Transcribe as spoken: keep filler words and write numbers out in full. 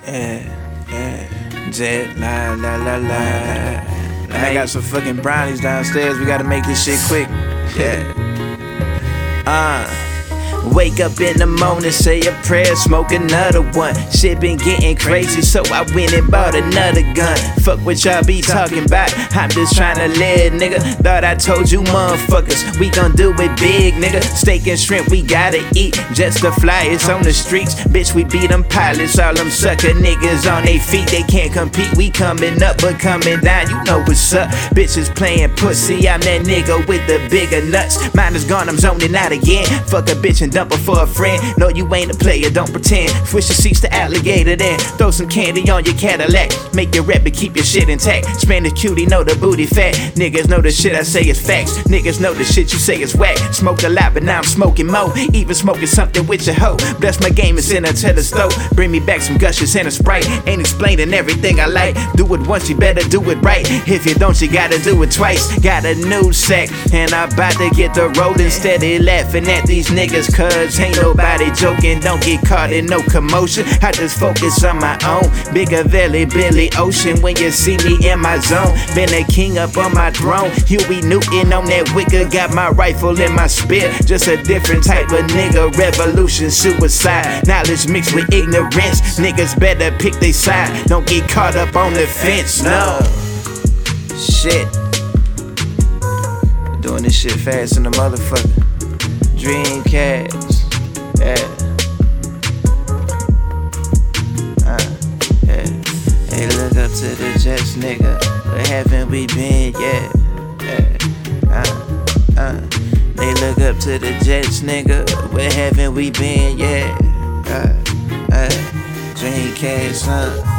Yeah, yeah. Jet, la la la la. I got some fucking brownies downstairs. We gotta make this shit quick. Yeah. Uh. Wake up in the morning, say a prayer, smoke another one. Shit been getting crazy, so I went and bought another gun. Fuck what y'all be talking about, I'm just tryna live, nigga. Thought I told you motherfuckers, we gon' do it big, nigga. Steak and shrimp, we gotta eat, just the flyers on the streets. Bitch, we beat them pilots, all them sucker niggas on they feet. They can't compete, we coming up, but coming down, you know what's up. Bitches playing pussy, I'm that nigga with the bigger nuts. Mine is gone, I'm zoning out again. Fuck a bitch and dump her for a friend. No, you ain't a player, don't pretend. Switch your seats to alligator, then throw some candy on your Cadillac. Make your rep and keep your shit intact. Spanish cutie, know the booty fat. Niggas know the shit I say is facts. Niggas know the shit you say is whack. Smoked a lot, but now I'm smoking more. Even smoking something with your hoe. Bless my game and send her to the stove. Bring me back some gushers and a Sprite. Ain't explaining everything I like. Do it once, you better do it right. If you don't, you gotta do it twice. Got a new sack, and I'm about to get the rolling. Steady laughing at these niggas, cause ain't nobody joking. Don't get caught in no commotion. I just focus on my own. Bigger Valley, Billy Ocean. When you see me in my zone, been a king up on my throne. Huey Newton on that wicker. Got my rifle in my spear. Just a different type of nigga. Revolution, suicide. Knowledge mixed with ignorance. Niggas better pick their side. Don't get caught up on the fence. No. Shit. Doing this shit fast in the motherfucker. Dreamcast. Yeah. Uh, yeah. Hey, look up to the Jets, nigga. Where haven't we been? Yeah. Yeah. Uh, uh. They look up to the Jets, nigga. Where haven't we been? Yeah. Uh, uh. Dreamcast, huh?